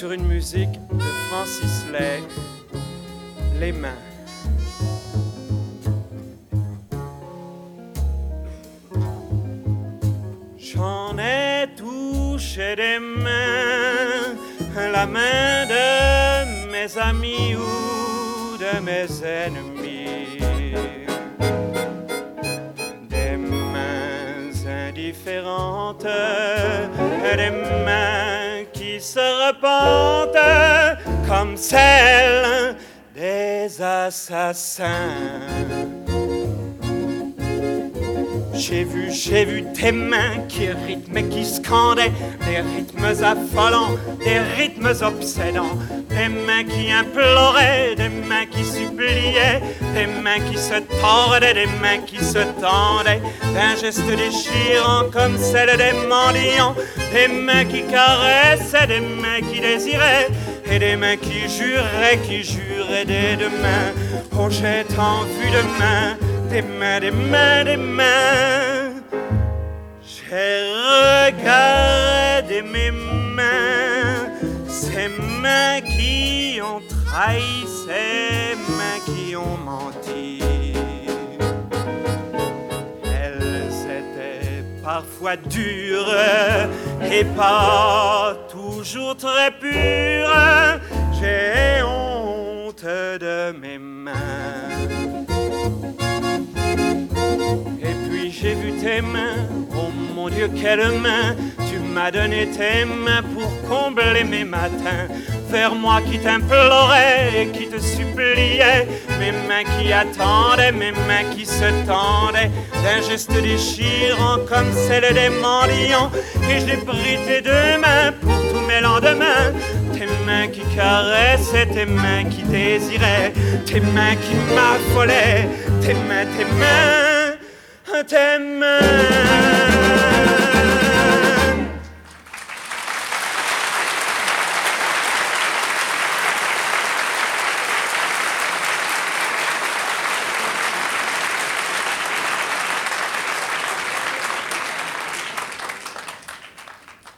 sur une musique de Francis Lay, Les mains. J'en ai touché des mains, la main de mes amis ou de mes ennemis, des mains indifférentes, des mains qui se repentent comme celles des assassins. J'ai vu tes mains qui rythmaient, qui scandaient des rythmes affolants, des rythmes obsédants, des mains qui imploraient, des mains qui suppliaient, des mains qui se tordaient, des mains qui se tendaient, d'un geste déchirant comme celle des mendiants, des mains qui caressaient, des mains qui désiraient, et des mains qui juraient des deux mains. Oh, j'ai tant vu de mains, des mains, des mains, des mains. J'ai regardé mes mains, ces mains qui ont trahi, ces mains qui ont menti. Elles étaient parfois dures et pas toujours très pures. J'ai honte de mes mains. J'ai vu tes mains, oh mon Dieu, quelles mains. Tu m'as donné tes mains pour combler mes matins. Vers moi qui t'implorais et qui te suppliais. Mes mains qui attendaient, mes mains qui se tendaient, d'un geste déchirant comme celle des mendiants. Et j'ai pris tes deux mains pour tous mes lendemains. Tes mains qui caressaient, tes mains qui désiraient, tes mains qui m'affolaient. Tes mains, tes mains, tes mains.